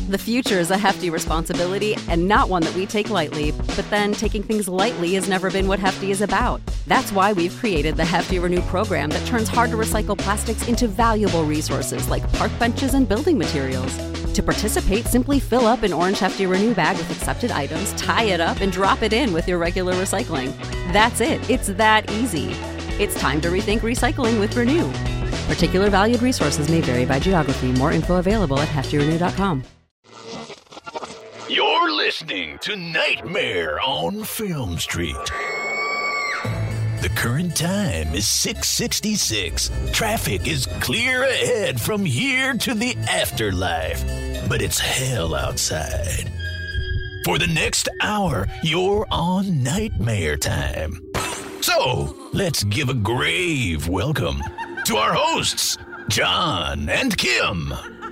The future is a hefty responsibility and not one that we take lightly, but then taking things lightly has never been what Hefty is about. That's why we've created the Hefty Renew program that turns hard-to-recycle plastics into valuable resources like park benches and building materials. To participate, simply fill up an orange Hefty Renew bag with accepted items, tie it up, and drop it in with your regular recycling. That's it. It's that easy. It's time to rethink recycling with Renew. Particular valued resources may vary by geography. More info available at heftyrenew.com. You're listening to Nightmare on Film Street. The current time is 6:66. Traffic is clear ahead from here to the afterlife, but it's hell outside. For the next hour, you're on Nightmare Time. So, let's give a grave welcome to our hosts, John and Kim.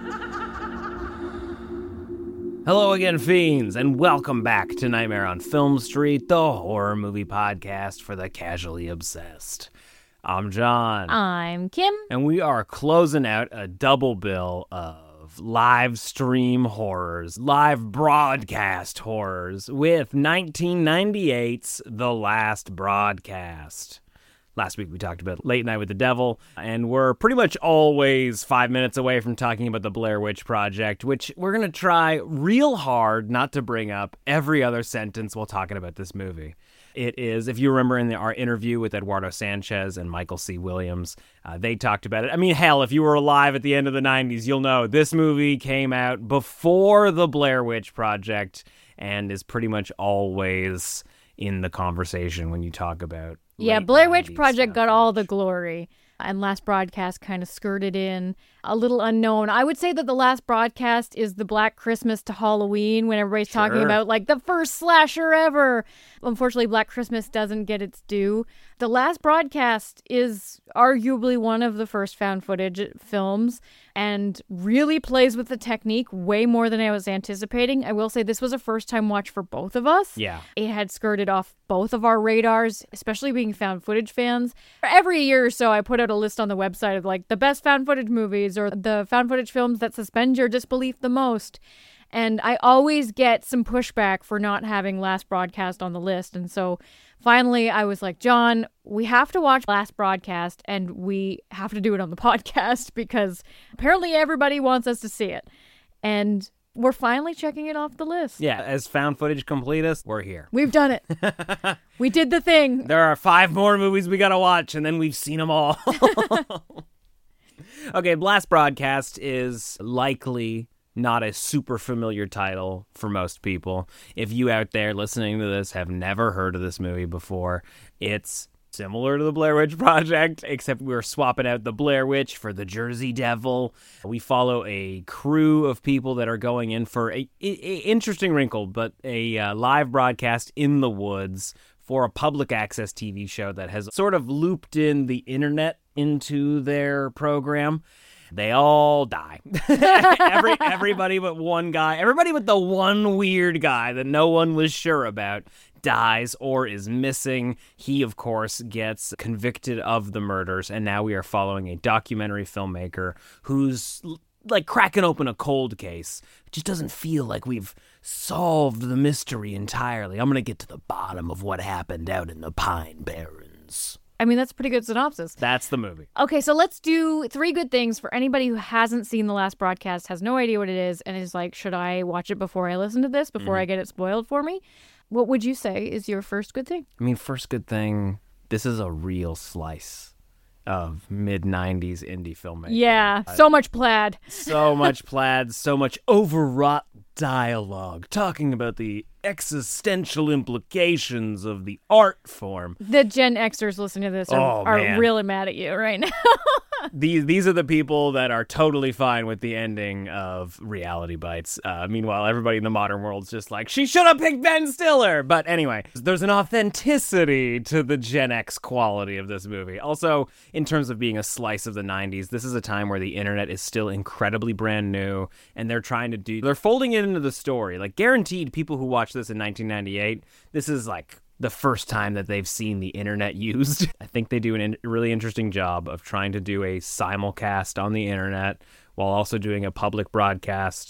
Hello again, fiends, and welcome back to Nightmare on Film Street, the horror movie podcast for the casually obsessed. I'm John. I'm Kim. And we are closing out a double bill of live stream horrors, live broadcast horrors, with 1998's The Last Broadcast. Last week we talked about Late Night with the Devil, and we're pretty much always 5 minutes away from talking about the Blair Witch Project, which we're going to try real hard not to bring up every other sentence while talking about this movie. It is, if you remember in our interview with Eduardo Sanchez and Michael C. Williams, they talked about it. I mean, hell, if you were alive at the end of the 90s, you'll know this movie came out before the Blair Witch Project and is pretty much always in the conversation when you talk about Blair Witch Project stuff. got all the glory, and Last Broadcast kind of skirted in, a little unknown. I would say that The Last Broadcast is the Black Christmas to Halloween when everybody's talking about, like, the first slasher ever. Unfortunately, Black Christmas doesn't get its due. The Last Broadcast is arguably one of the first found footage films and really plays with the technique way more than I was anticipating. I will say this was a first-time watch for both of us. Yeah. It had skirted off both of our radars, especially being found footage fans. Every year or so, I put out a list on the website of, like, the best found footage movies or the found footage films that suspend your disbelief the most. And I always get some pushback for not having Last Broadcast on the list. And so finally I was like, John, we have to watch Last Broadcast and we have to do it on the podcast because apparently everybody wants us to see it. And we're finally checking it off the list. Yeah, as found footage completists, we're here. We've done it. We did the thing. There are 5 more movies we gotta watch, and then we've seen them all. Okay, Last Broadcast is likely not a super familiar title for most people. If you out there listening to this have never heard of this movie before, it's similar to the Blair Witch Project, except we're swapping out the Blair Witch for the Jersey Devil. We follow a crew of people that are going in for a interesting wrinkle, but a live broadcast in the woods for a public access TV show that has sort of looped in the internet into their program. They all die. Everybody but one guy, everybody but the one weird guy that no one was sure about dies or is missing. He, of course, gets convicted of the murders, and now we are following a documentary filmmaker who's like cracking open a cold case. It just doesn't feel like we've solved the mystery entirely. I'm going to get to the bottom of what happened out in the Pine Barrens. I mean, that's a pretty good synopsis. That's the movie. Okay, so let's do 3 good things for anybody who hasn't seen The Last Broadcast, has no idea what it is, and is like, should I watch it before I listen to this, before I get it spoiled for me? What would you say is your first good thing? I mean, first good thing, this is a real slice of mid-90s indie filmmaking. Yeah, so much plaid. So much plaid, so much overwrought dialogue, talking about the existential implications of the art form. The Gen Xers listening to this are really mad at you right now. These are the people that are totally fine with the ending of Reality Bites. Meanwhile, everybody in the modern world's just like, she should have picked Ben Stiller. But anyway, there's an authenticity to the Gen X quality of this movie. Also, in terms of being a slice of the 90s, this is a time where the internet is still incredibly brand new, and they're folding it into the story. Like, guaranteed, people who watch this in 1998, this is like the first time that they've seen the internet used. I think they do a really interesting job of trying to do a simulcast on the internet while also doing a public broadcast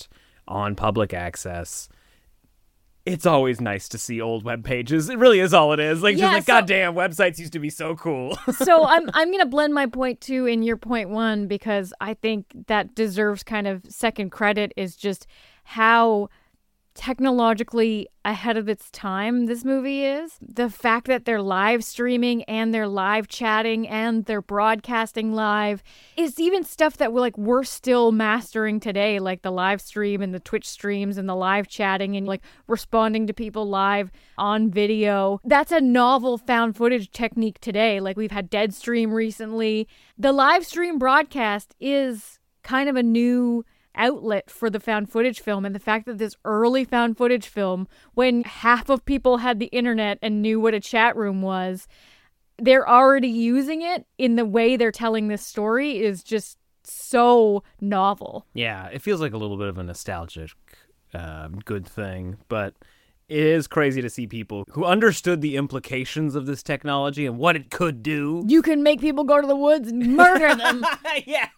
on public access, it's always nice to see old web pages. It really is all it is. Like, Yeah, just like, so- goddamn, websites used to be so cool. So I'm going to blend my point 2 in your point 1 because I think that deserves kind of second credit is just how technologically ahead of its time this movie is. The fact that they're live streaming and they're live chatting and they're broadcasting live is even stuff that we're still mastering today, like the live stream and the Twitch streams and the live chatting and like responding to people live on video. That's a novel found footage technique today. Like we've had Deadstream recently. The live stream broadcast is kind of a new outlet for the found footage film, and the fact that this early found footage film, when half of people had the internet and knew what a chat room was, they're already using it in the way they're telling this story is just so novel. Yeah, it feels like a little bit of a nostalgic good thing, but it is crazy to see people who understood the implications of this technology and what it could do. You can make people go to the woods and murder them. Yeah.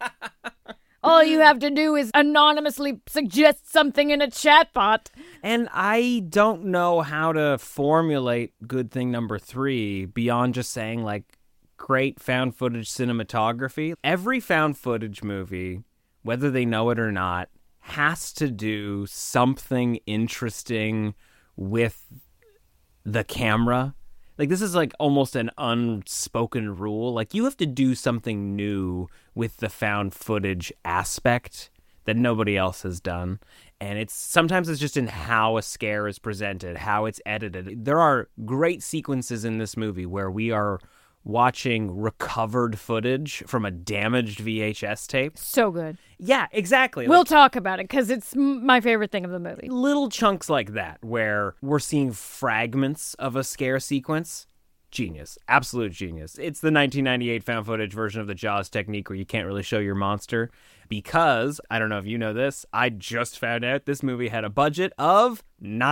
All you have to do is anonymously suggest something in a chatbot. And I don't know how to formulate good thing number 3 beyond just saying, like, great found footage cinematography. Every found footage movie, whether they know it or not, has to do something interesting with the camera. Like, this is like almost an unspoken rule. Like, you have to do something new with the found footage aspect that nobody else has done. And sometimes it's just in how a scare is presented, how it's edited. There are great sequences in this movie where we are watching recovered footage from a damaged VHS tape. So good. Yeah, exactly. We'll talk about it because it's my favorite thing of the movie. Little chunks like that where we're seeing fragments of a scare sequence. Genius. Absolute genius. It's the 1998 found footage version of the Jaws technique where you can't really show your monster because, I don't know if you know this, I just found out this movie had a budget of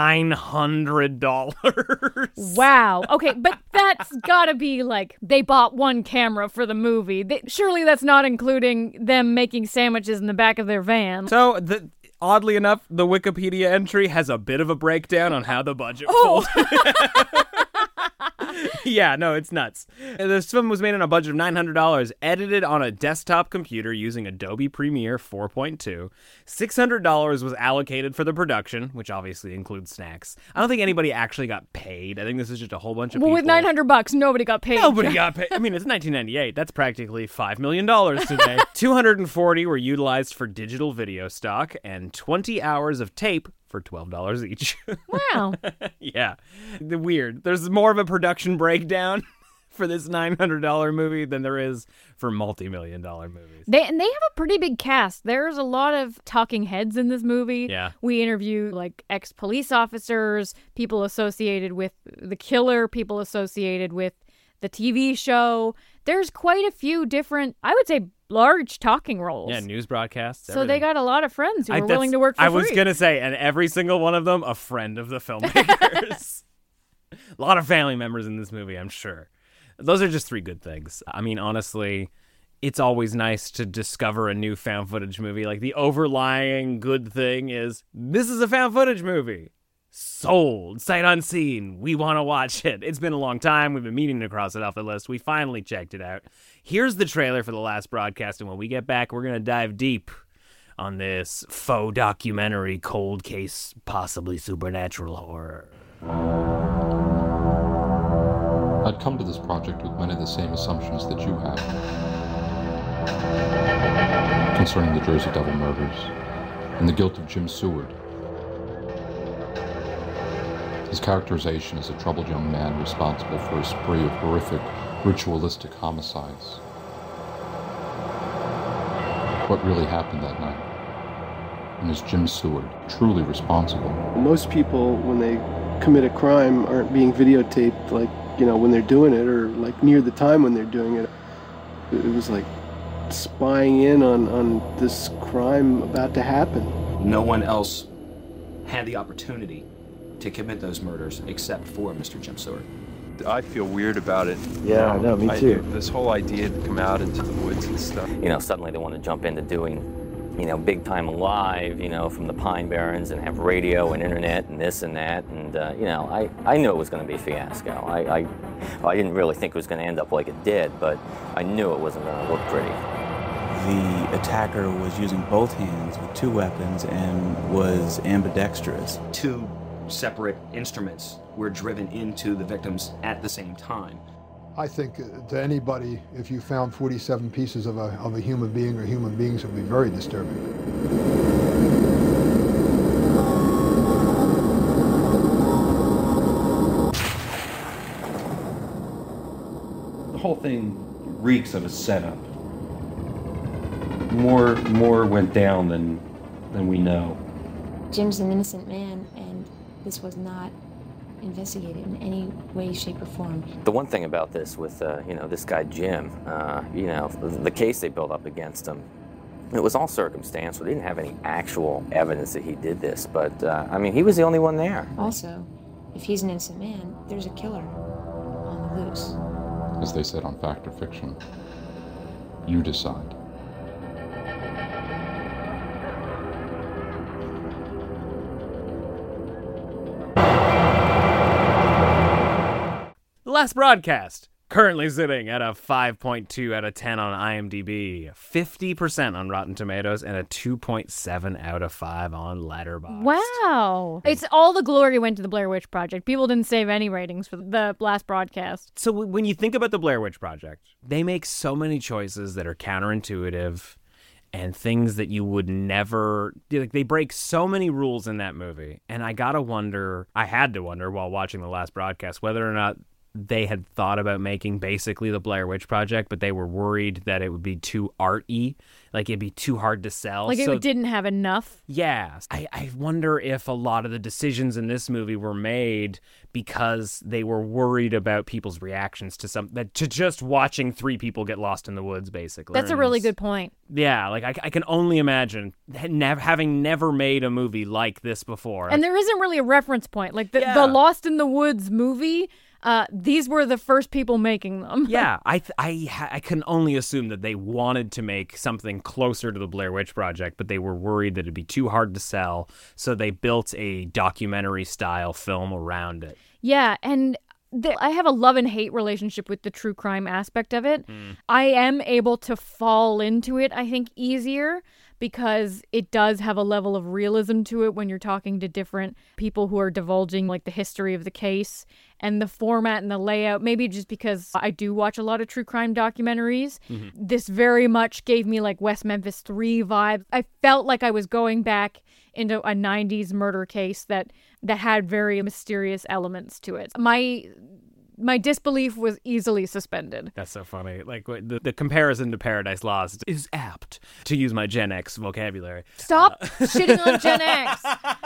$900. Wow. Okay, but that's gotta be like they bought one camera for the movie. Surely that's not including them making sandwiches in the back of their van. So, oddly enough, the Wikipedia entry has a bit of a breakdown on how the budget pulled. Yeah, no, it's nuts. This film was made on a budget of $900, edited on a desktop computer using Adobe Premiere 4.2. $600 was allocated for the production, which obviously includes snacks. I don't think anybody actually got paid. I think this is just a whole bunch of people. Well, with $900, nobody got paid. Nobody got paid. I mean, it's 1998. That's practically $5 million today. 240 were utilized for digital video stock, and 20 hours of tape for $12 each. Wow. Yeah. Weird. There's more of a production breakdown for this $900 movie than there is for multi-million-dollar movies. They have a pretty big cast. There's a lot of talking heads in this movie. Yeah. We interview like ex-police officers, people associated with the killer, people associated with the TV show. There's quite a few different, I would say, large talking roles. Yeah, news broadcasts. So they got a lot of friends who are willing to work for I free. was going to say, and every single one of them, a friend of the filmmakers. A lot of family members in this movie, I'm sure. Those are just 3 good things. I mean, honestly, it's always nice to discover a new found footage movie. Like, the overlying good thing is, this is a found footage movie. Sold. Sight unseen. We want to watch it. It's been a long time. We've been meaning to cross it off the list. We finally checked it out. Here's the trailer for the last broadcast, and when we get back, we're going to dive deep on this faux documentary, cold case, possibly supernatural horror. I'd come to this project with many of the same assumptions that you have concerning the Jersey Devil murders and the guilt of Jim Seward. His characterization as a troubled young man responsible for a spree of horrific, ritualistic homicides. What really happened that night? And is Jim Seward truly responsible? Most people, when they commit a crime, aren't being videotaped, like, when they're doing it, or like near the time when they're doing it. It was like spying in on this crime about to happen. No one else had the opportunity to commit those murders except for Mr. Jim Seward. I feel weird about it. Yeah, I know, me too. This whole idea to come out into the woods and stuff. Suddenly they want to jump into doing big time alive, from the Pine Barrens and have radio and internet and this and that. And, I knew it was going to be a fiasco. I didn't really think it was going to end up like it did, but I knew it wasn't going to look pretty. The attacker was using both hands with 2 weapons and was ambidextrous. 2 separate instruments were driven into the victims at the same time. I think to anybody, if you found 47 pieces of a human being or human beings, it would be very disturbing. The whole thing reeks of a setup. More went down than we know. Jim's an innocent man, and this was not investigated in any way, shape, or form. The one thing about this with, this guy Jim, the case they built up against him, it was all circumstantial. They didn't have any actual evidence that he did this, but, he was the only one there. Also, if he's an innocent man, there's a killer on the loose. As they said on Fact or Fiction, you decide. The Last Broadcast, currently sitting at a 5.2 out of 10 on IMDb, 50% on Rotten Tomatoes, and a 2.7 out of 5 on Letterboxd. Wow. It's all the glory went to the Blair Witch Project. People didn't save any ratings for the Last Broadcast. So when you think about the Blair Witch Project, they make so many choices that are counterintuitive and things that you would never... they break so many rules in that movie. And I had to wonder while watching the Last Broadcast whether or not they had thought about making basically the Blair Witch Project, but they were worried that it would be too arty, like it'd be too hard to sell. Like it didn't have enough? Yeah. I wonder if a lot of the decisions in this movie were made because they were worried about people's reactions to just watching 3 people get lost in the woods, basically. That's a really good point. Yeah, like I can only imagine having never made a movie like this before. And there isn't really a reference point. Like the Lost in the Woods movie... these were the first people making them. Yeah, I can only assume that they wanted to make something closer to the Blair Witch Project, but they were worried that it'd be too hard to sell, so they built a documentary-style film around it. Yeah, and I have a love and hate relationship with the true crime aspect of it. I am able to fall into it, I think, easier, because it does have a level of realism to it when you're talking to different people who are divulging like the history of the case and the format and the layout. Maybe just because I do watch a lot of true crime documentaries. Mm-hmm. This very much gave me like West Memphis 3 vibes. I felt like I was going back into a 90s murder case that had very mysterious elements to it. My disbelief was easily suspended. That's so funny. Like the comparison to Paradise Lost is apt, to use my Gen X vocabulary. Stop shitting on Gen X.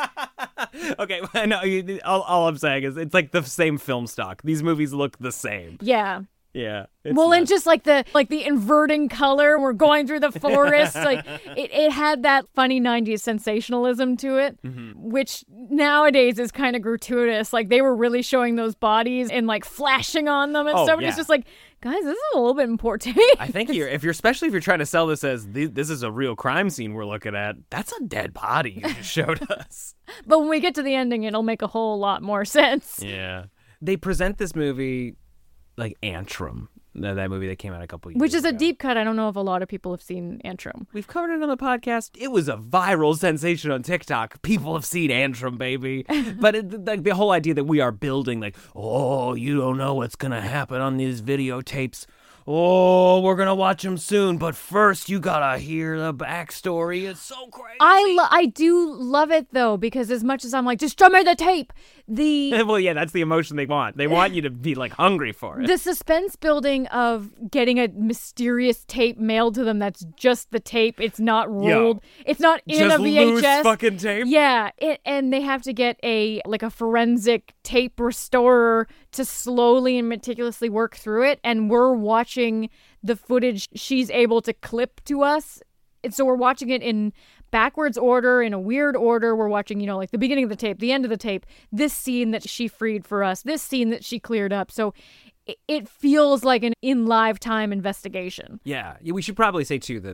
Okay, no, all I'm saying is it's like the same film stock. These movies look the same. Yeah. Yeah. And just like the inverting color, we're going through the forest. Like it had that funny 90s sensationalism to it, which nowadays is kind of gratuitous. Like they were really showing those bodies and like flashing on them and stuff. And it's just like, guys, this is a little bit in poor taste. I think especially if you're trying to sell this as this is a real crime scene we're looking at, that's a dead body you just showed us. But when we get to the ending, it'll make a whole lot more sense. Yeah. They present this movie like Antrim, that movie that came out a couple years ago. Which is a deep cut. I don't know if a lot of people have seen Antrim. We've covered it on the podcast. It was a viral sensation on TikTok. People have seen Antrim, baby. But the whole idea that we are building, like, oh, you don't know what's going to happen on these videotapes. Oh, we're going to watch them soon. But first, you got to hear the backstory. It's so crazy. I do love it, though, because as much as I'm like, just show me the tape. Well, yeah, that's the emotion they want. They want you to be, like, hungry for it. The suspense building of getting a mysterious tape mailed to them that's just the tape. It's not rolled. It's not in a VHS. Loose fucking tape? Yeah, and they have to get a forensic tape restorer to slowly and meticulously work through it, and we're watching the footage she's able to clip to us. And so we're watching it in backwards order, in a weird order. We're watching, like the beginning of the tape, the end of the tape, this scene that she freed for us, this scene that she cleared up. So it feels like an in live time investigation. Yeah, we should probably say, too, that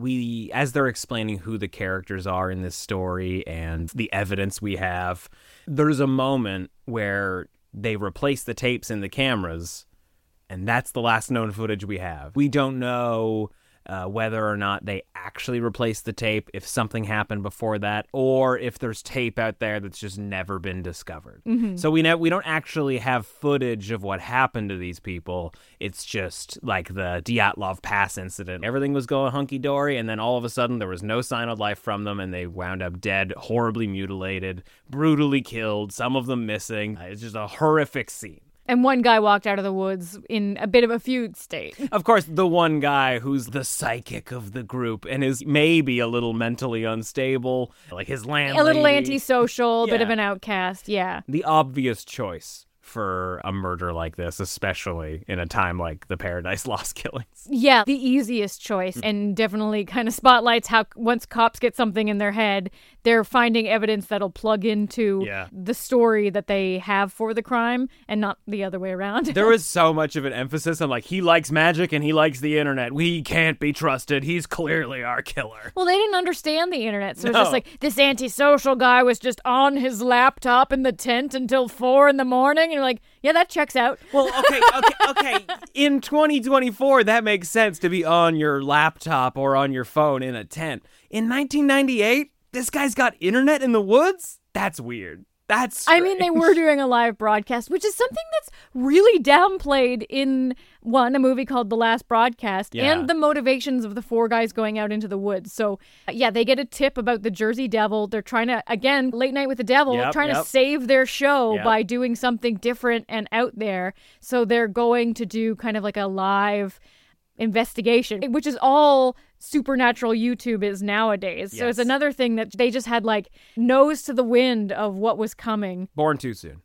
as they're explaining who the characters are in this story and the evidence we have, there's a moment where they replace the tapes in the cameras, and that's the last known footage we have. We don't know whether or not they actually replaced the tape, if something happened before that, or if there's tape out there that's just never been discovered. Mm-hmm. So we don't actually have footage of what happened to these people. It's just like the Dyatlov Pass incident. Everything was going hunky-dory, and then all of a sudden there was no sign of life from them, and they wound up dead, horribly mutilated, brutally killed, some of them missing. It's just a horrific scene. And one guy walked out of the woods in a bit of a fugue state. Of course, the one guy who's the psychic of the group and is maybe a little mentally unstable, like his landlady. A little antisocial, Yeah. bit of an outcast, yeah. The obvious choice for a murder like this, especially in a time like the Paradise Lost killings. Yeah, the easiest choice, and definitely kind of spotlights how once cops get something in their head, they're finding evidence that'll plug into the story that they have for the crime and not the other way around. There was so much of an emphasis on like, he likes magic and he likes the internet. We can't be trusted. He's clearly our killer. Well, they didn't understand the internet, so it's No. just like, this antisocial guy was just on his laptop in the tent until 4 a.m, and you're like, yeah, that checks out. Well, okay. In 2024, that makes sense to be on your laptop or on your phone in a tent. In 1998, this guy's got internet in the woods? That's weird. That's strange. I mean, they were doing a live broadcast, which is something that's really downplayed in, a movie called The Last Broadcast, Yeah. and the motivations of the 4 guys going out into the woods. So, yeah, they get a tip about the Jersey Devil. They're trying to, again, Late Night with the Devil, trying to save their show by doing something different and out there. So they're going to do kind of like a live investigation, which is all supernatural YouTube is nowadays. So it's another thing that they just had like nose to the wind of what was coming. Born too soon.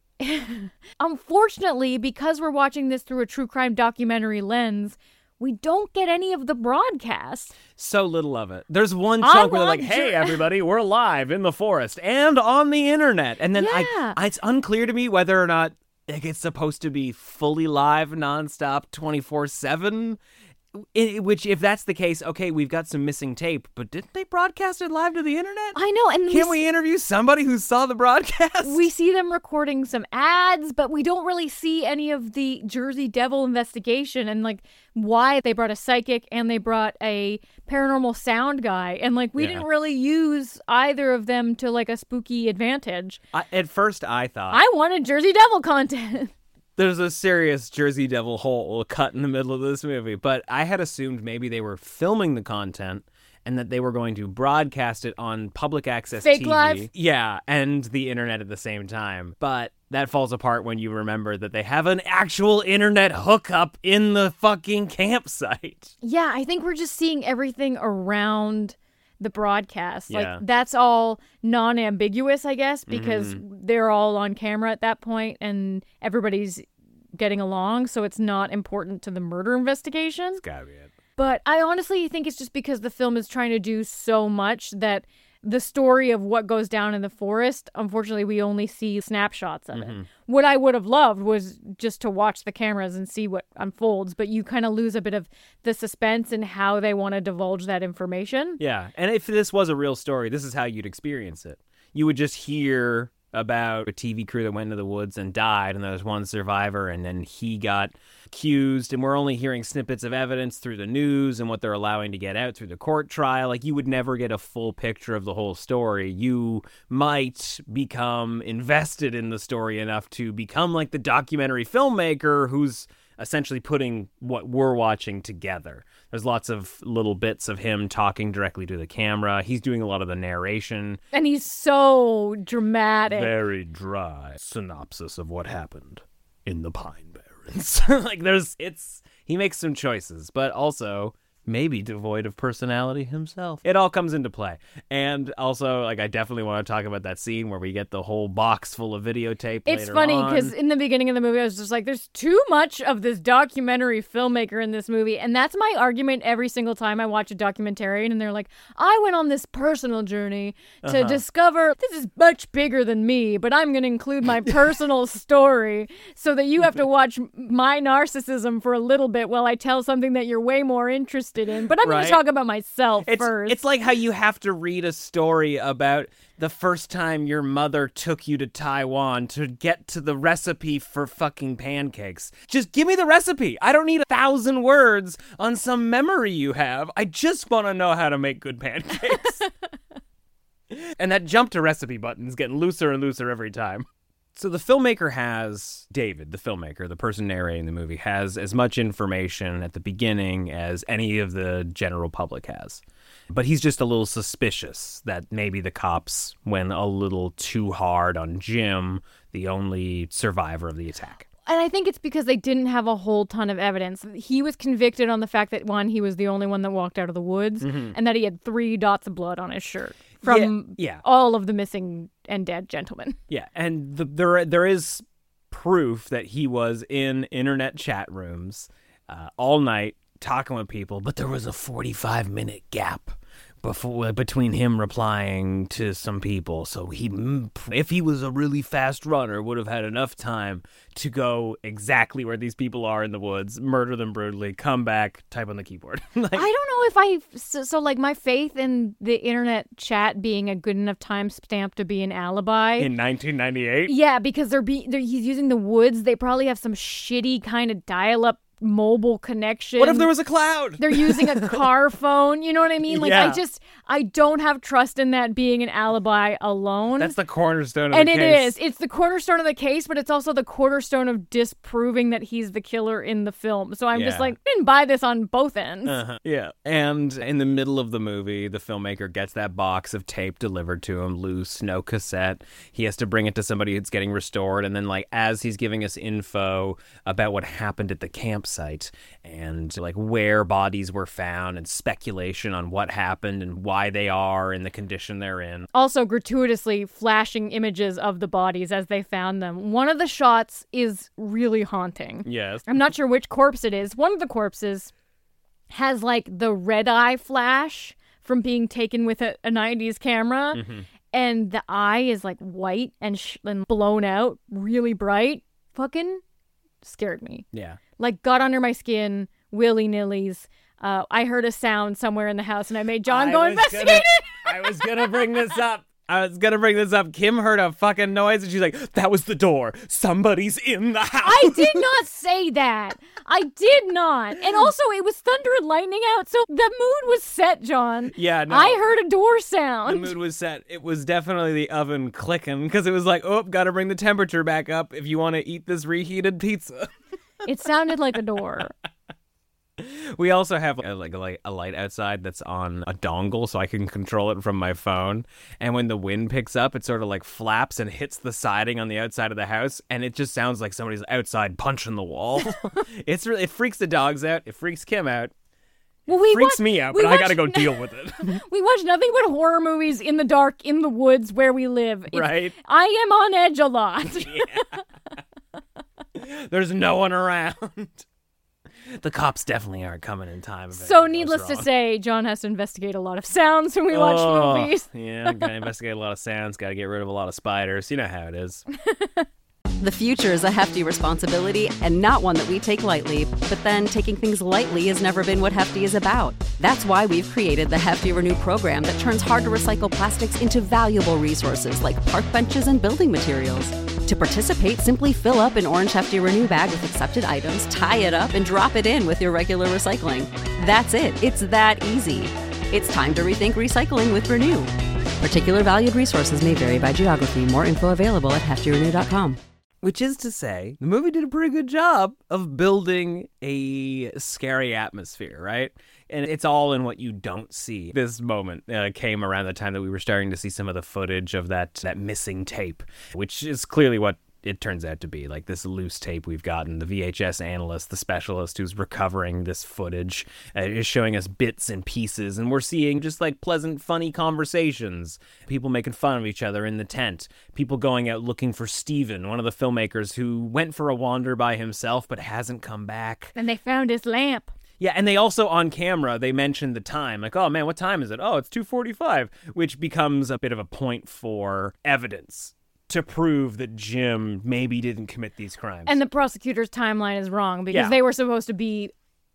Unfortunately, because we're watching this through a true crime documentary lens, we don't get any of the broadcast. So little of it. There's one chunk where they're like, hey, everybody, we're live in the forest and on the internet. And then it's unclear to me whether or not it's supposed to be fully live, nonstop, 24/7. Which, if that's the case, okay, we've got some missing tape, but didn't they broadcast it live to the internet? I know, and Can't we interview somebody who saw the broadcast? We see them recording some ads, but we don't really see any of the Jersey Devil investigation and like why they brought a psychic and they brought a paranormal sound guy, and like we didn't really use either of them to like a spooky advantage. At first, I thought I wanted Jersey Devil content. There's a serious Jersey Devil hole cut in the middle of this movie, but I had assumed maybe they were filming the content and that they were going to broadcast it on public access Fake TV. live? Yeah, and the internet at the same time. But that falls apart when you remember that they have an actual internet hookup in the fucking campsite. Yeah, I think we're just seeing everything around the broadcast. Yeah. Like, that's all non-ambiguous, I guess, because they're all on camera at that point and everybody's getting along, so it's not important to the murder investigation. It's gotta be it. But I honestly think it's just because the film is trying to do so much that the story of what goes down in the forest, unfortunately, we only see snapshots of it. What I would have loved was just to watch the cameras and see what unfolds, but you kind of lose a bit of the suspense and how they want to divulge that information. Yeah, and if this was a real story, this is how you'd experience it. You would just hear about a TV crew that went into the woods and died, and there was one survivor, and then he got accused, and we're only hearing snippets of evidence through the news and what they're allowing to get out through the court trial. Like, you would never get a full picture of the whole story. You might become invested in the story enough to become like the documentary filmmaker who's essentially putting what we're watching together. There's lots of little bits of him talking directly to the camera. He's doing a lot of the narration. And he's so dramatic. Very dry synopsis of what happened in the Pine Barrens. Like, he makes some choices, but also maybe devoid of personality himself. It all comes into play. And also, like, I definitely want to talk about that scene where we get the whole box full of videotape It's later funny on. because in the beginning of the movie, I was just like, there's too much of this documentary filmmaker in this movie. And that's my argument every single time I watch a documentarian. And they're like, I went on this personal journey to discover this is much bigger than me, but I'm going to include my personal story so that you have to watch my narcissism for a little bit while I tell something that you're way more interested interested in. But I'm going Right? to talk about myself It's, first. it's like how you have to read a story about the first time your mother took you to Taiwan to get to the recipe for fucking pancakes. Just give me the recipe. I don't need 1,000 words on some memory you have. I just want to know how to make good pancakes. And that jump to recipe button is getting looser and looser every time. So the filmmaker has, David, the filmmaker, the person narrating the movie, has as much information at the beginning as any of the general public has. But he's just a little suspicious that maybe the cops went a little too hard on Jim, the only survivor of the attack. And I think it's because they didn't have a whole ton of evidence. He was convicted on the fact that, one, he was the only one that walked out of the woods, and that he had 3 dots of blood on his shirt from all of the missing and dead gentlemen. Yeah, and there is proof that he was in internet chat rooms all night talking with people, but there was a 45-minute gap between him replying to some people. So if he was a really fast runner, would have had enough time to go exactly where these people are in the woods, murder them brutally, come back, type on the keyboard. I don't know if like my faith in the internet chat being a good enough timestamp to be an alibi. In 1998? Yeah, because he's using the woods. They probably have some shitty kind of dial-up mobile connection. What if there was a cloud? They're using a car phone. You know what I mean? Like, Yeah. I don't have trust in that being an alibi alone. That's the cornerstone of and the case. And it is. It's the cornerstone of the case, but it's also the cornerstone of disproving that he's the killer in the film. So I'm just like, I didn't buy this on both ends. Yeah. And in the middle of the movie, the filmmaker gets that box of tape delivered to him, loose, no cassette. He has to bring it to somebody who's getting restored. And then, like, as he's giving us info about what happened at the campsite and, like, where bodies were found and speculation on what happened and why they are in the condition they're in. Also gratuitously flashing images of the bodies as they found them. One of the shots is really haunting. Yes. I'm not sure which corpse it is. One of the corpses has, like, the red eye flash from being taken with a 90s camera. And the eye is, like, white and blown out, really bright. Fucking scared me. Yeah. Like, got under my skin, willy-nillys. I heard a sound somewhere in the house, and I made John go investigate it. I was going to bring this up. Kim heard a fucking noise, and she's like, that was the door. Somebody's in the house. I did not say that. I did not. And also, it was thunder and lightning out, so the mood was set, John. Yeah, no. I heard a door sound. The mood was set. It was definitely the oven clicking, because it was like, oh, gotta bring the temperature back up if you want to eat this reheated pizza. It sounded like a door. We also have a light outside that's on a dongle, so I can control it from my phone. And when the wind picks up, it sort of like flaps and hits the siding on the outside of the house, and it just sounds like somebody's outside punching the wall. It freaks the dogs out. It freaks Kim out. Well, freaks me out, but I gotta go deal with it. We watch nothing but horror movies in the dark, in the woods where we live. Right. I am on edge a lot. There's no one around. The cops definitely aren't coming in time. So needless to say, John has to investigate a lot of sounds when we watch movies. Yeah, gotta investigate a lot of sounds, gotta get rid of a lot of spiders. You know how it is. The future is a hefty responsibility and not one that we take lightly, but then taking things lightly has never been what Hefty is about. That's why we've created the Hefty Renew program that turns hard-to-recycle plastics into valuable resources like park benches and building materials. To participate, simply fill up an orange Hefty Renew bag with accepted items, tie it up, and drop it in with your regular recycling. That's it. It's that easy. It's time to rethink recycling with Renew. Particular valued resources may vary by geography. More info available at heftyrenew.com. Which is to say, the movie did a pretty good job of building a scary atmosphere, right? And it's all in what you don't see. This moment came around the time that we were starting to see some of the footage of that missing tape, which is clearly what it turns out to be. Like this loose tape we've gotten, the VHS analyst, the specialist who's recovering this footage is showing us bits and pieces, and we're seeing just like pleasant, funny conversations, people making fun of each other in the tent, people going out looking for Steven, one of the filmmakers who went for a wander by himself but hasn't come back. And they found his lamp. Yeah, and they also, on camera, they mentioned the time. Like, oh, man, what time is it? Oh, it's 2:45, which becomes a bit of a point for evidence to prove that Jim maybe didn't commit these crimes. And the prosecutor's timeline is wrong because Yeah. they were supposed to be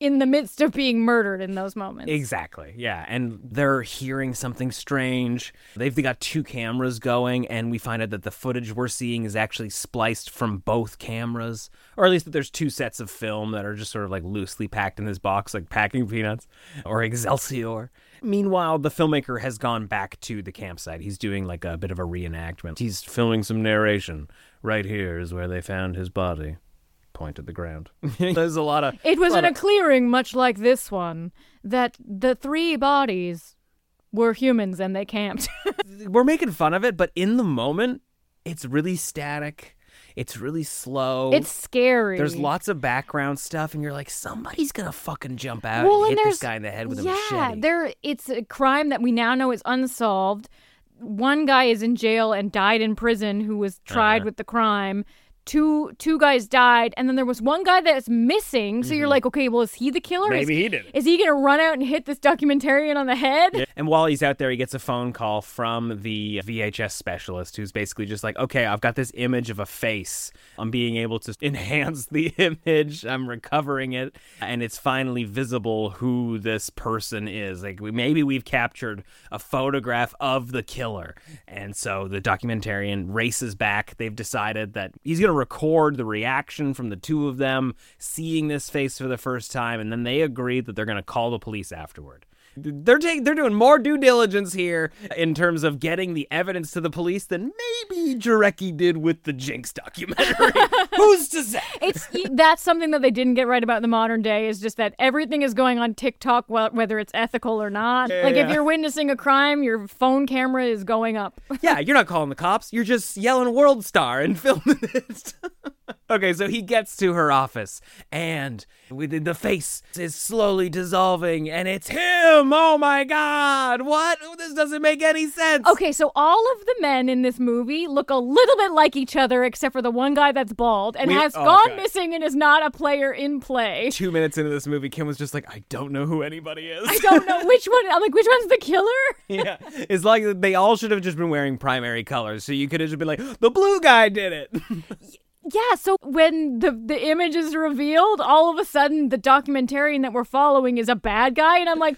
in the midst of being murdered in those moments. Exactly, yeah. And they're hearing something strange. They've got 2 cameras going, and we find out that the footage we're seeing is actually spliced from both cameras. Or at least that there's 2 sets of film that are just sort of like loosely packed in this box, like packing peanuts or Excelsior. Meanwhile, the filmmaker has gone back to the campsite. He's doing like a bit of a reenactment. He's filming some narration. Right here is where they found his body. Point at the ground. There's a lot of... It was in a clearing much like this one, that the 3 bodies were humans and they camped. We're making fun of it, but in the moment, it's really static. It's really slow. It's scary. There's lots of background stuff, and you're like, somebody's gonna fucking jump out and hit this guy in the head with a machete. Yeah, it's a crime that we now know is unsolved. One guy is in jail and died in prison who was tried with the crime. Two guys died, and then there was one guy that's missing. So you're like, okay, well, is he the killer? Maybe he did it. Is he going to run out and hit this documentarian on the head? Yeah. And while he's out there, he gets a phone call from the VHS specialist who's basically just like, okay, I've got this image of a face. I'm being able to enhance the image. I'm recovering it, and it's finally visible who this person is. Like, maybe we've captured a photograph of the killer. And so the documentarian races back. They've decided that he's going to record the reaction from the 2 of them seeing this face for the first time, and then they agree that they're going to call the police afterward. They're doing more due diligence here in terms of getting the evidence to the police than maybe Jarecki did with the Jinx documentary. Who's to say? That's something that they didn't get right about the modern day, is just that everything is going on TikTok, whether it's ethical or not. If you're witnessing a crime, your phone camera is going up. Yeah, you're not calling the cops. You're just yelling World Star and filming it. Okay, so he gets to her office, and the face is slowly dissolving, and it's him! Oh my god! What? This doesn't make any sense! Okay, so all of the men in this movie look a little bit like each other, except for the one guy that's bald, and has gone missing and is not a player in play. 2 minutes into this movie, Kim was just like, I don't know who anybody is. I don't know which one. I'm like, which one's the killer? Yeah, it's like they all should have just been wearing primary colors, so you could have just been like, the blue guy did it! Yeah, so when the image is revealed, all of a sudden the documentarian that we're following is a bad guy, and I'm like,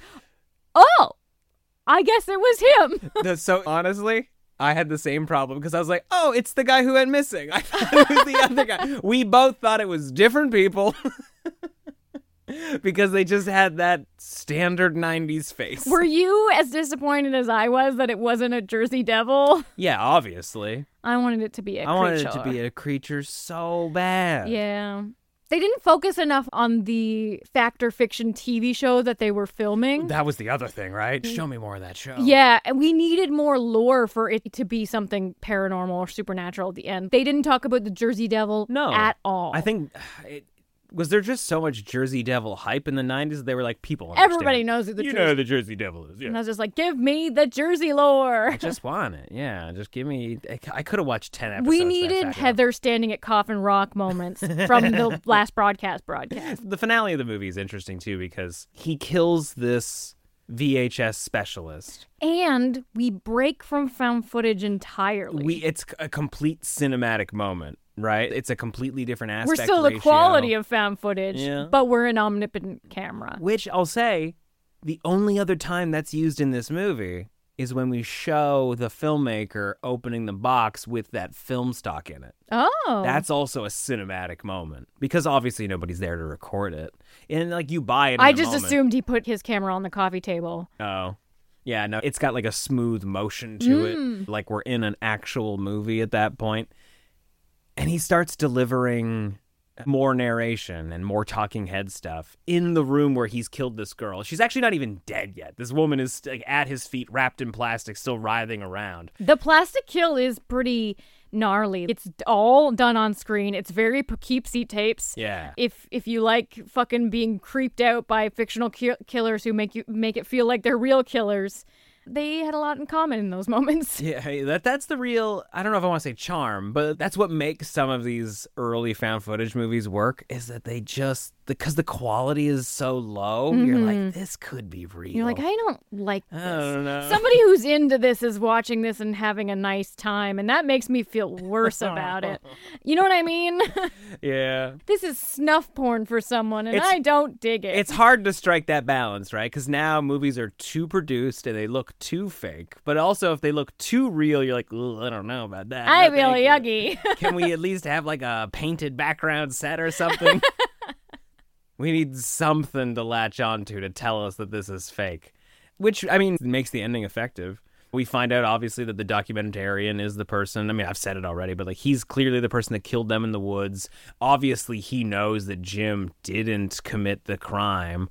oh, I guess it was him. So honestly, I had the same problem because I was like, oh, it's the guy who went missing. I thought it was the other guy. We both thought it was different people. Because they just had that standard 90s face. Were you as disappointed as I was that it wasn't a Jersey Devil? Yeah, obviously. I wanted it to be a creature. I wanted it to be a creature so bad. Yeah. They didn't focus enough on the fact or fiction TV show that they were filming. That was the other thing, right? Show me more of that show. Yeah, and we needed more lore for it to be something paranormal or supernatural at the end. They didn't talk about the Jersey Devil at all. I think... Was there just so much Jersey Devil hype in the 90s that they were like, people Everybody knows who the know who the Jersey Devil is, yeah. And I was just like, give me the Jersey lore. I just want it, yeah. Just give me... I could have watched 10 episodes. We needed Heather standing at Coffin Rock moments from the last broadcast. The finale of the movie is interesting, too, because he kills this VHS specialist. And we break from found footage entirely. It's a complete cinematic moment. Right? It's a completely different aspect We're still ratio. The quality of found footage, but we're an omnipotent camera. Which I'll say, the only other time that's used in this movie is when we show the filmmaker opening the box with that film stock in it. Oh. That's also a cinematic moment. Because obviously nobody's there to record it. And like you buy it in I the just moment. assumed he put his camera on the coffee table. Oh. Yeah, no, it's got like a smooth motion to it. Like we're in an actual movie at that point. And he starts delivering more narration and more talking head stuff in the room where he's killed this girl. She's actually not even dead yet. This woman is at his feet, wrapped in plastic, still writhing around. The plastic kill is pretty gnarly. It's all done on screen. It's very Poughkeepsie tapes. Yeah. If you like fucking being creeped out by fictional killers who make it feel like they're real killers, they had a lot in common in those moments. Yeah, that's the real, I don't know if I want to say charm, but that's what makes some of these early found footage movies work, is that they just, because the quality is so low, you're like, this could be real. You're like, I don't like this. I don't know. Somebody who's into this is watching this and having a nice time, and that makes me feel worse about it. You know what I mean? Yeah. This is snuff porn for someone, and I don't dig it. It's hard to strike that balance, right? Because now movies are too produced and they look too fake. But also, if they look too real, you're like, I don't know about that. I feel yucky. Can we at least have like a painted background set or something? We need something to latch onto to tell us that this is fake. Which, I mean, makes the ending effective. We find out, obviously, that the documentarian is the person. I mean, I've said it already, but like he's clearly the person that killed them in the woods. Obviously, he knows that Jim didn't commit the crime.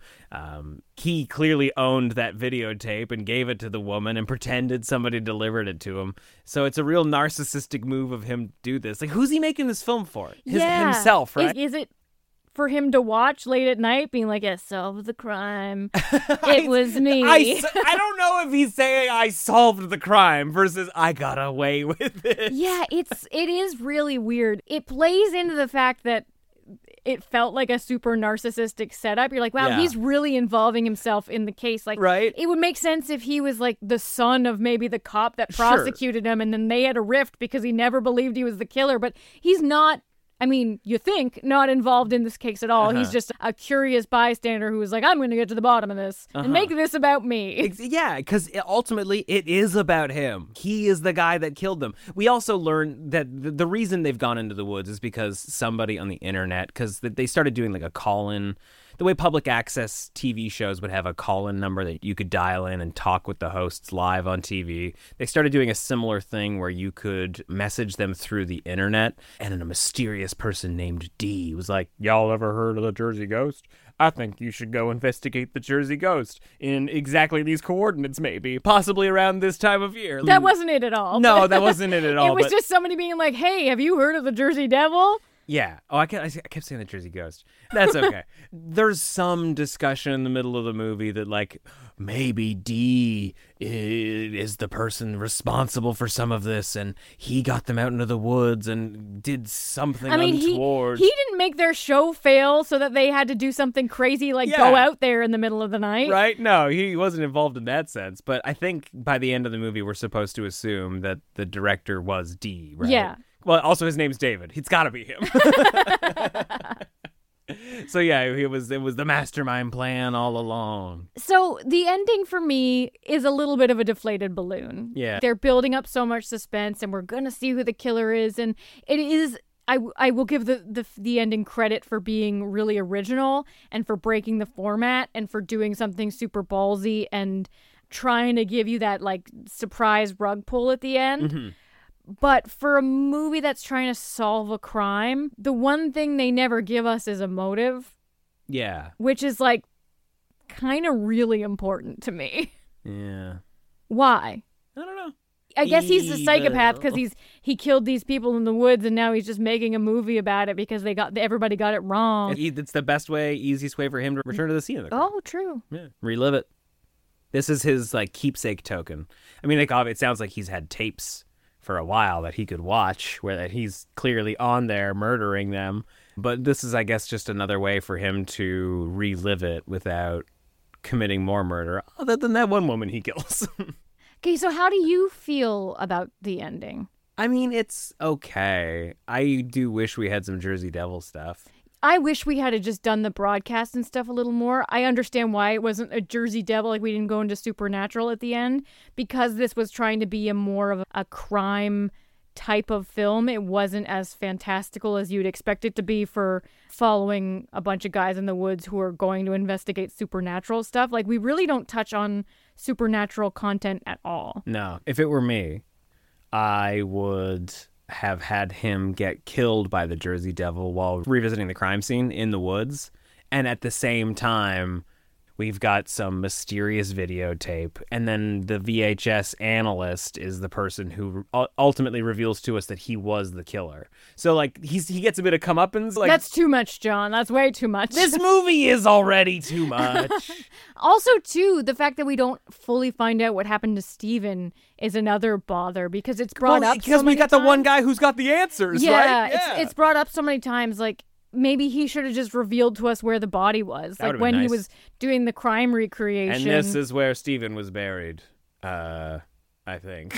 He clearly owned that videotape and gave it to the woman and pretended somebody delivered it to him. So it's a real narcissistic move of him to do this. Like, who's he making this film for? Himself, right? Is it for him to watch late at night, being like, I solved the crime. It was me. I don't know if he's saying I solved the crime versus I got away with it. Yeah, it is really weird. It plays into the fact that it felt like a super narcissistic setup. You're like, wow, he's really involving himself in the case. Like, right? It would make sense if he was like the son of maybe the cop that prosecuted him, and then they had a rift because he never believed he was the killer. But he's not, I mean, you think, not involved in this case at all. He's just a curious bystander who was like, I'm going to get to the bottom of this and make this about me. Yeah, because ultimately it is about him. He is the guy that killed them. We also learn that the reason they've gone into the woods is because somebody on the internet, because they started doing like a call-in. The way public access TV shows would have a call-in number that you could dial in and talk with the hosts live on TV. They started doing a similar thing where you could message them through the internet, and then a mysterious person named D was like, y'all ever heard of the Jersey Ghost? I think you should go investigate the Jersey Ghost in exactly these coordinates, maybe, possibly around this time of year. That wasn't it at all. No, that wasn't it at all. It was just somebody being like, hey, have you heard of the Jersey Devil? Yeah. Oh, I kept saying the Jersey Ghost. That's okay. There's some discussion in the middle of the movie that, like, maybe D is the person responsible for some of this, and he got them out into the woods and did something untoward. He didn't make their show fail so that they had to do something crazy like go out there in the middle of the night. Right? No, he wasn't involved in that sense. But I think by the end of the movie, we're supposed to assume that the director was D, right? Yeah. Well, also his name's David. It's got to be him. So yeah, it was the mastermind plan all along. So the ending for me is a little bit of a deflated balloon. Yeah. They're building up so much suspense, and we're going to see who the killer is, and it is, I will give the ending credit for being really original and for breaking the format and for doing something super ballsy and trying to give you that like surprise rug pull at the end. Mm-hmm. But for a movie that's trying to solve a crime, the one thing they never give us is a motive. Yeah. Which is like kind of really important to me. Yeah. Why? I don't know. I guess he's a psychopath because he killed these people in the woods, and now he's just making a movie about it because everybody got it wrong. It's the best way, easiest way for him to return to the scene of the crime. Oh, true. Yeah. Relive it. This is his like keepsake token. I mean, like it sounds like he's had tapes for a while that he could watch where that he's clearly on there murdering them. But this is, I guess, just another way for him to relive it without committing more murder, other than that one woman he kills. Okay, so how do you feel about the ending? I mean, it's okay. I do wish we had some Jersey Devil stuff. I wish we had just done the broadcast and stuff a little more. I understand why it wasn't a Jersey Devil, like we didn't go into Supernatural at the end, because this was trying to be more of a crime type of film. It wasn't as fantastical as you'd expect it to be for following a bunch of guys in the woods who are going to investigate supernatural stuff. Like, we really don't touch on supernatural content at all. No. If it were me, I would have had him get killed by the Jersey Devil while revisiting the crime scene in the woods. And at the same time, We've got some mysterious videotape, and then the VHS analyst is the person who ultimately reveals to us that he was the killer. So, like, he gets a bit of comeuppance. Like, that's too much, John. That's way too much. This movie is already too much. Also, too, the fact that we don't fully find out what happened to Steven is another bother, because it's brought up because so many we got times. the one guy who's got the answers, right? Yeah, it's brought up so many times, like, maybe he should have just revealed to us where the body was, That like would've when been he nice. was doing the crime recreation. And this is where Steven was buried, I think.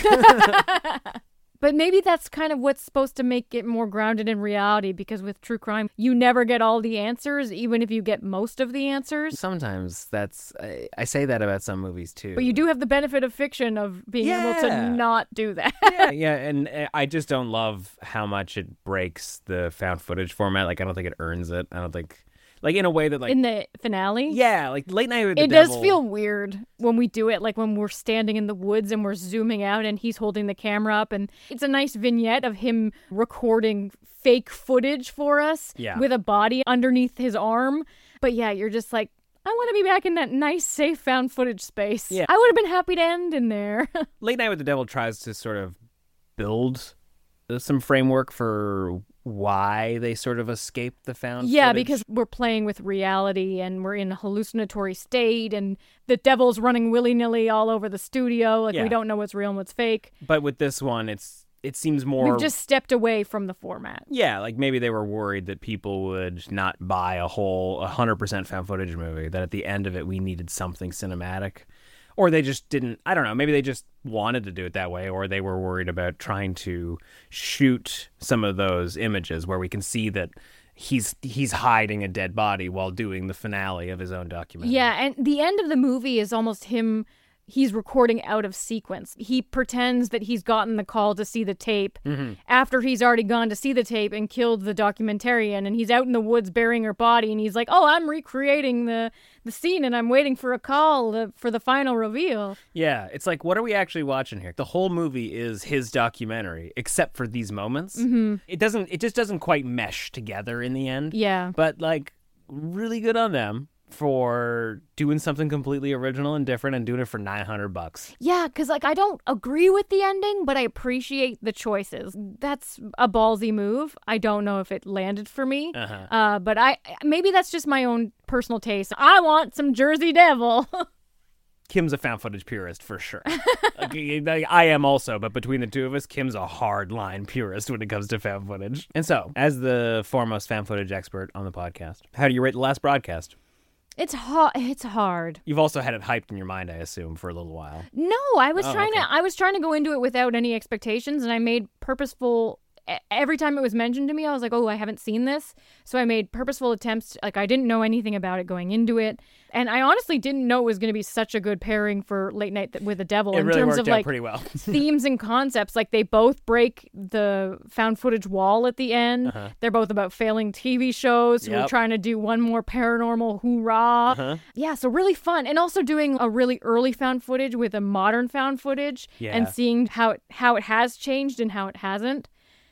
But maybe that's kind of what's supposed to make it more grounded in reality, because with true crime, you never get all the answers, even if you get most of the answers. Sometimes I say that about some movies too. But you do have the benefit of fiction of being able to not do that. Yeah, and I just don't love how much it breaks the found footage format. Like, I don't think it earns it. I don't think, like, in a way that, like, In the finale? Yeah, like Late Night with the It Devil. does feel weird when we do it, like when we're standing in the woods and we're zooming out and he's holding the camera up, and it's a nice vignette of him recording fake footage for us with a body underneath his arm. But yeah, you're just like, I want to be back in that nice, safe found footage space. Yeah. I would have been happy to end in there. Late Night with the Devil tries to sort of build some framework for why they sort of escape the found Yeah, footage. because we're playing with reality and we're in a hallucinatory state, and the devil's running willy-nilly all over the studio. Like, Yeah. we don't know what's real and what's fake. But with this one, it seems more... We've just stepped away from the format. Yeah, like maybe they were worried that people would not buy a whole 100% found footage movie, that at the end of it we needed something cinematic. Or they just didn't, I don't know, maybe they just wanted to do it that way, or they were worried about trying to shoot some of those images where we can see that he's hiding a dead body while doing the finale of his own documentary. Yeah, and the end of the movie is almost him. He's recording out of sequence. He pretends that he's gotten the call to see the tape after he's already gone to see the tape and killed the documentarian, and he's out in the woods burying her body, and he's like, oh, I'm recreating the scene and I'm waiting for a call for the final reveal. Yeah, it's like, what are we actually watching here? The whole movie is his documentary, except for these moments. Mhm. It just doesn't quite mesh together in the end. Yeah. But, like, really good on them for doing something completely original and different and doing it for $900. Yeah, because, like, I don't agree with the ending, but I appreciate the choices. That's a ballsy move. I don't know if it landed for me. But maybe that's just my own personal taste. I want some Jersey Devil. Kim's a found footage purist for sure. I am also, but between the two of us, Kim's a hardline purist when it comes to found footage. And so, as the foremost found footage expert on the podcast, how do you rate The Last Broadcast? It's hard. You've also had it hyped in your mind, I assume, for a little while. No, I was Oh, okay. I was trying to go into it without any expectations, and I made purposeful. Every time it was mentioned to me, I was like, oh, I haven't seen this. So I made purposeful attempts. Like, I didn't know anything about it going into it. And I honestly didn't know it was going to be such a good pairing for Late Night with the Devil It in really terms worked of, out like, pretty well. themes and concepts. Like, they both break the found footage wall at the end. Uh-huh. They're both about failing TV shows who are Yep. trying to do one more paranormal hoorah. Uh-huh. Yeah, so really fun. And also doing a really early found footage with a modern found footage and Yeah. seeing how it has changed and how it hasn't.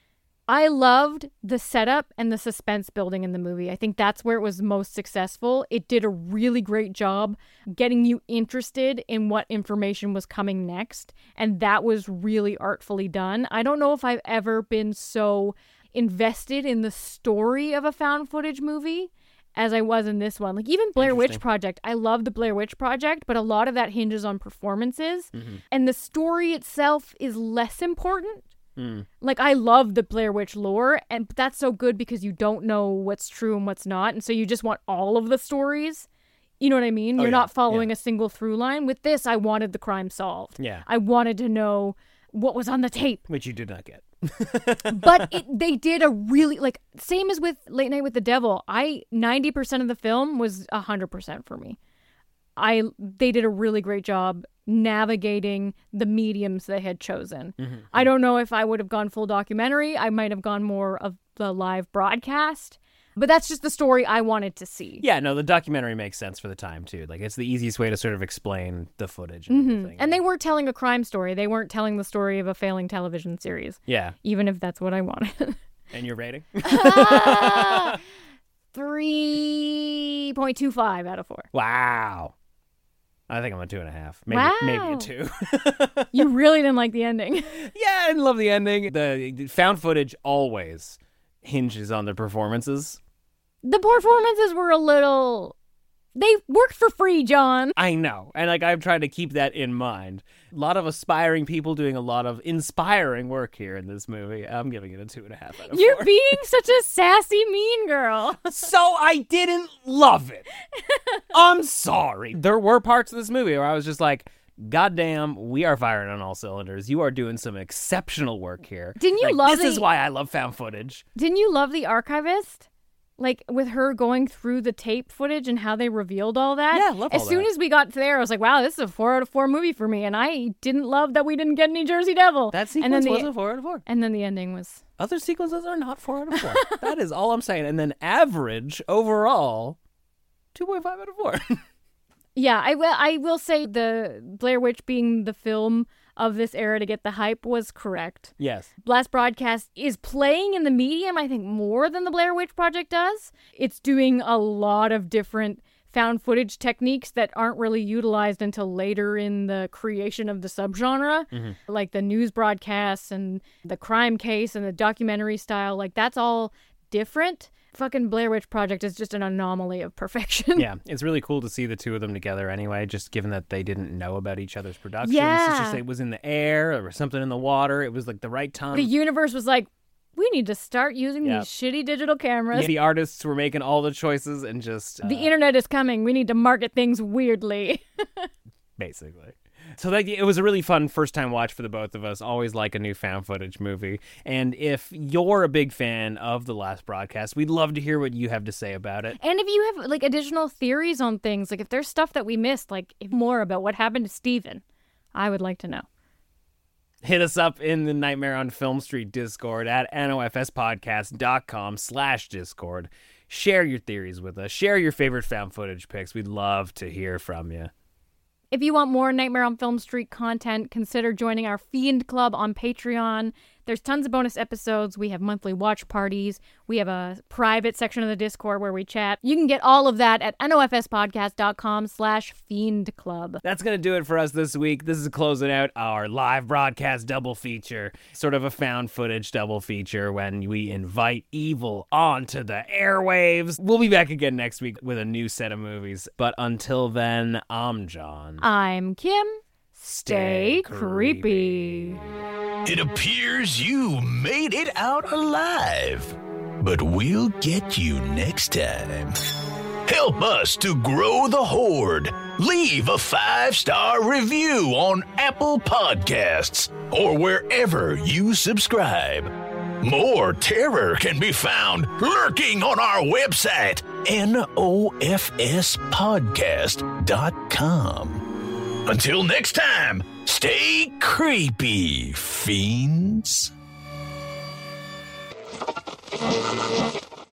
I loved the setup and the suspense building in the movie. I think that's where it was most successful. It did a really great job getting you interested in what information was coming next, and that was really artfully done. I don't know if I've ever been so invested in the story of a found footage movie as I was in this one. Like, even Blair Witch Project, I love the Blair Witch Project, but a lot of that hinges on performances, and the story itself is less important. Like, I love the Blair Witch lore, and that's so good because you don't know what's true and what's not, and so you just want all of the stories. You know what I mean? You're not following a single through line. With this, I wanted the crime solved. Yeah. I wanted to know what was on the tape. Which you did not get. But they did a really, like, same as with Late Night with the Devil. 90% of the film was 100% for me. They did a really great job navigating the mediums they had chosen. I don't know if I would have gone full documentary. I might have gone more of the live broadcast, but that's just the story I wanted to see. Yeah, no, the documentary makes sense for the time, too. Like, it's the easiest way to sort of explain the footage and everything. And they were telling a crime story. They weren't telling the story of a failing television series. Yeah. Even if that's what I wanted. And your rating? 3.25 out of 4. Wow. I think I'm a 2.5. Maybe a 2. You really didn't like the ending. Yeah, I didn't love the ending. The found footage always hinges on the performances. The performances were a little... They worked for free, John. I know. And I'm trying to keep that in mind. A lot of aspiring people doing a lot of inspiring work here in this movie. I'm giving it a 2.5 out of 4. You're being such a sassy mean girl. So I didn't love it. I'm sorry. There were parts of this movie where I was just like, goddamn, we are firing on all cylinders. You are doing some exceptional work here. Didn't you love This is why I love found footage. Didn't you love the archivist? With her going through the tape footage and how they revealed all that? Yeah, I love all As soon as we got there, I was like, wow, this is a 4 out of 4 movie for me. And I didn't love that we didn't get any Jersey Devil. That sequence was a 4 out of 4. And then the ending was... Other sequences are not 4 out of 4. That is all I'm saying. And then average, overall, 2.5 out of 4. Yeah, I will say the Blair Witch being the film of this era to get the hype was correct. Yes. Last Broadcast is playing in the medium, I think, more than the Blair Witch Project does. It's doing a lot of different found footage techniques that aren't really utilized until later in the creation of the subgenre, like the news broadcasts and the crime case and the documentary style. That's all different. Fucking Blair Witch Project is just an anomaly of perfection. Yeah, it's really cool to see the two of them together anyway, just given that they didn't know about each other's productions. Yeah. It's just it was in the air, there was something in the water, it was the right time. The universe was like, we need to start using these shitty digital cameras. Yeah, the artists were making all the choices and just... The internet is coming. We need to market things weirdly. Basically. So it was a really fun first-time watch for the both of us. Always like a new found footage movie. And if you're a big fan of The Last Broadcast, we'd love to hear what you have to say about it. And if you have additional theories on things, if there's stuff that we missed, if more about what happened to Steven, I would like to know. Hit us up in the Nightmare on Film Street Discord at nofspodcast.com/Discord. Share your theories with us. Share your favorite found footage picks. We'd love to hear from you. If you want more Nightmare on Film Street content, consider joining our Fiend Club on Patreon. There's tons of bonus episodes. We have monthly watch parties. We have a private section of the Discord where we chat. You can get all of that at nofspodcast.com/Fiend Club. That's going to do it for us this week. This is closing out our live broadcast double feature, sort of a found footage double feature when we invite evil onto the airwaves. We'll be back again next week with a new set of movies. But until then, I'm John. I'm Kim. Stay creepy. It appears you made it out alive, but we'll get you next time. Help us to grow the horde. Leave a 5-star review on Apple Podcasts or wherever you subscribe. More terror can be found lurking on our website, nofspodcast.com. Until next time, stay creepy, fiends.